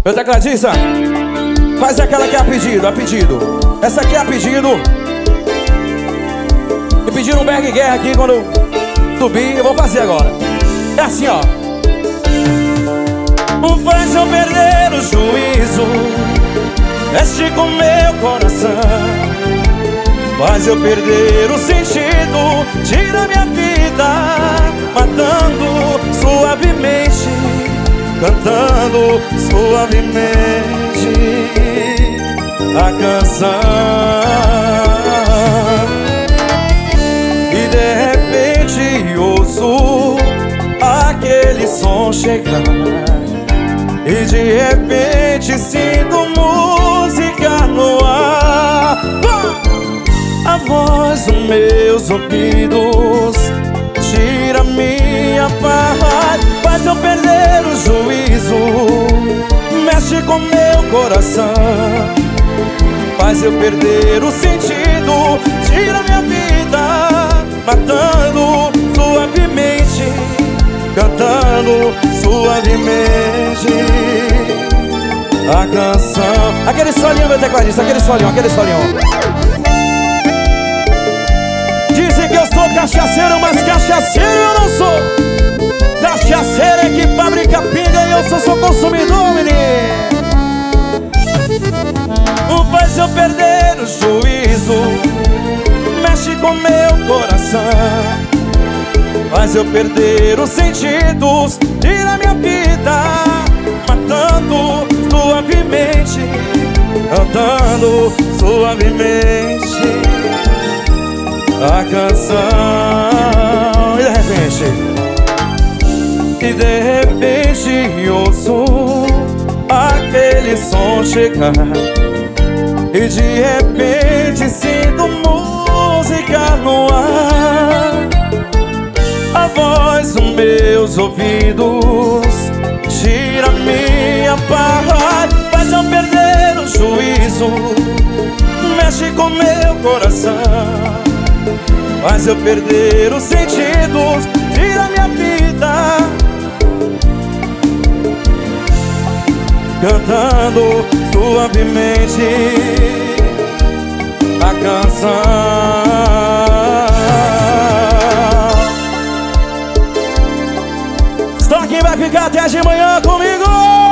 Meu tecladista, faz aquela que é a pedido, a pedido. Essa aqui é a pedido. Me pediram um Berg Guerra aqui quando eu subi, eu vou fazer agora. É assim, ó. Faz eu perder o juízo, mexe com meu coração. Faz eu perder o sentido, tira minha vida, matando suavemente, cantando suavemente a canção. E de repente ouço aquele som chegar, e de repente sinto música no ar. A voz dos meus ouvidos tira minha paz, faz eu perder o juízo, mexe com meu coração. Faz eu perder o sentido, tira minha vida, matando suavemente, cantando suavemente a canção. Aquele solinho, meu tecladista, aquele solinho, aquele solinho. Dizem que eu sou cachaceiro, mas cachaceiro eu não sou. Cachaceiro é que fabrica pinga e eu sou só consumidor, menino. Faz eu perder o juízo, mexe com meu coração. Faz eu perder os sentidos, tira minha vida, matando suavemente, cantando suavemente a canção. E de repente ouço aquele som chegar, e de repente sinto música no ar. A voz dos meus ouvidos tira minha paz, faz eu perder o juízo, mexe com meu coração. Faz eu perder os sentidos, tira minha vida, cantando suavemente a canção. Só quem vai ficar até de manhã comigo.